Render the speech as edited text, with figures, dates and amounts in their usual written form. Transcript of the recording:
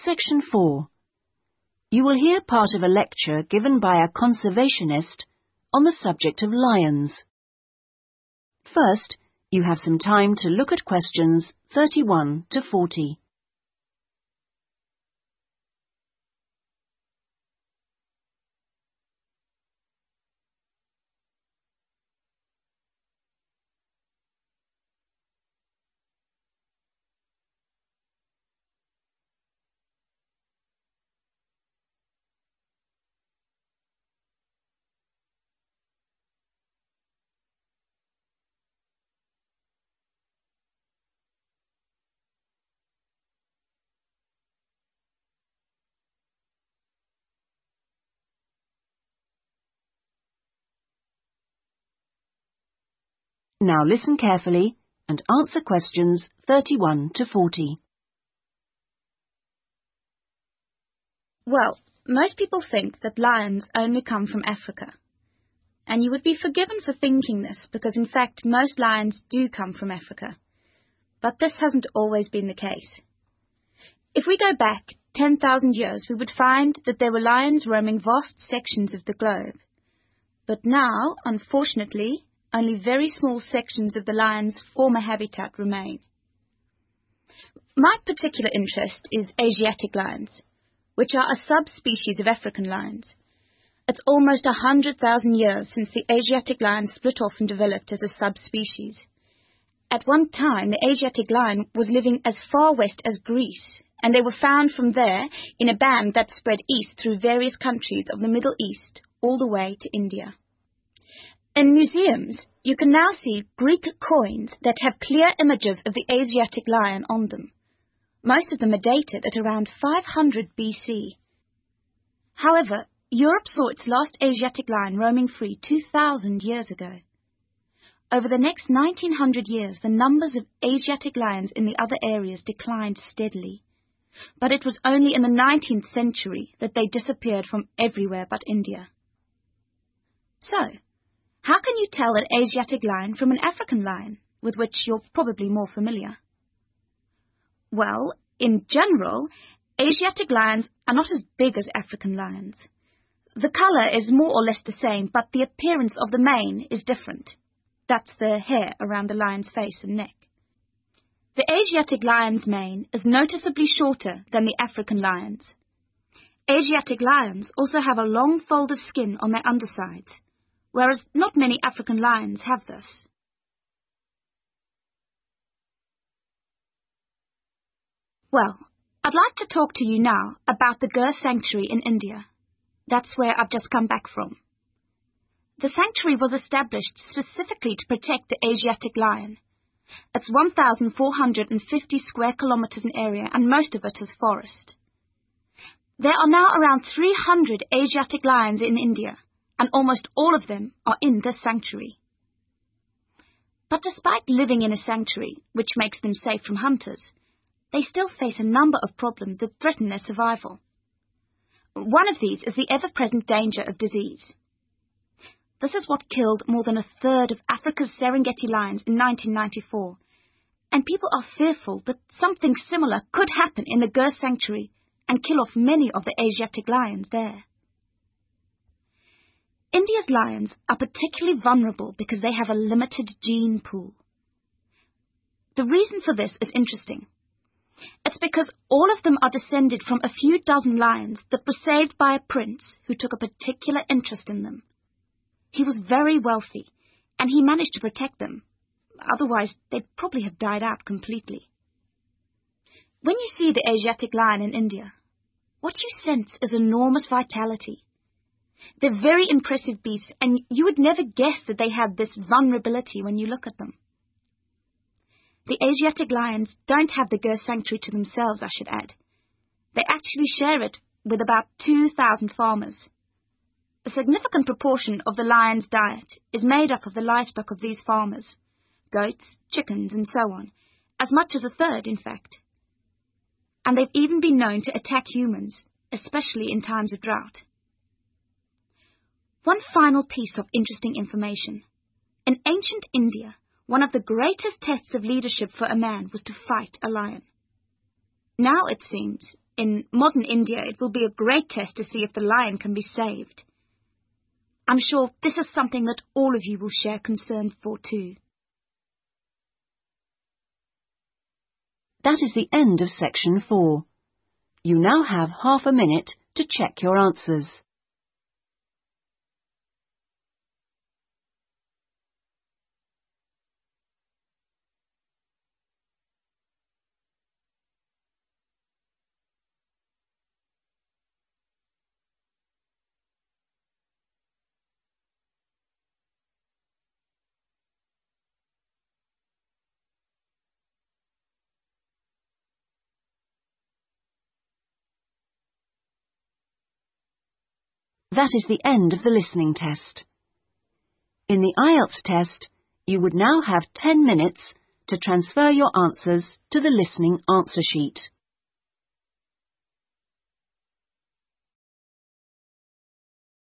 Section 4. You will hear part of a lecture given by a conservationist on the subject of lions. First, you have some time to look at questions 31 to 40. Now listen carefully and answer questions 31 to 40. Well, most people think that lions only come from Africa. And you would be forgiven for thinking this because, in fact, most lions do come from Africa. But this hasn't always been the case. If we go back 10,000 years, we would find that there were lions roaming vast sections of the globe. But now, unfortunately, only very small sections of the lion's former habitat remain. My particular interest is Asiatic lions, which are a subspecies of African lions. It's almost 100,000 years since the Asiatic lion split off and developed as a subspecies. At one time, the Asiatic lion was living as far west as Greece, and they were found from there in a band that spread east through various countries of the Middle East, all the way to India. In museums, you can now see Greek coins that have clear images of the Asiatic lion on them. Most of them are dated at around 500 BC. However, Europe saw its last Asiatic lion roaming free 2,000 years ago. Over the next 1900 years, the numbers of Asiatic lions in the other areas declined steadily. But it was only in the 19th century that they disappeared from everywhere but India. So, how can you tell an Asiatic lion from an African lion, with which you're probably more familiar? Well, in general, Asiatic lions are not as big as African lions. The colour is more or less the same, but the appearance of the mane is different. That's the hair around the lion's face and neck. The Asiatic lion's mane is noticeably shorter than the African lion's. Asiatic lions also have a long fold of skin on their undersides, whereas not many African lions have this. Well, I'd like to talk to you now about the Gir Sanctuary in India. That's where I've just come back from. The sanctuary was established specifically to protect the Asiatic lion. It's 1,450 square kilometers in area, and most of it is forest. There are now around 300 Asiatic lions in India, and almost all of them are in this sanctuary. But despite living in a sanctuary, which makes them safe from hunters, they still face a number of problems that threaten their survival. One of these is the ever-present danger of disease. This is what killed more than a third of Africa's Serengeti lions in 1994, and people are fearful that something similar could happen in the Gir Sanctuary and kill off many of the Asiatic lions there. India's lions are particularly vulnerable because they have a limited gene pool. The reason for this is interesting. It's because all of them are descended from a few dozen lions that were saved by a prince who took a particular interest in them. He was very wealthy, and he managed to protect them. Otherwise, they'd probably have died out completely. When you see the Asiatic lion in India, what you sense is enormous vitality. They're very impressive beasts, and you would never guess that they had this vulnerability when you look at them. The Asiatic lions don't have the Gir Sanctuary to themselves, I should add. They actually share it with about 2,000 farmers. A significant proportion of the lion's diet is made up of the livestock of these farmers, goats, chickens, and so on, as much as a third, in fact. And they've even been known to attack humans, especially in times of drought. One final piece of interesting information. In ancient India, one of the greatest tests of leadership for a man was to fight a lion. Now, it seems, In modern India, it will be a great test to see if the lion can be saved. I'm sure this is something that all of you will share concern for too. That is the end of section 4. You now have half a minute to check your answers. That is the end of the listening test. In the IELTS test, you would now have 10 minutes to transfer your answers to the listening answer sheet.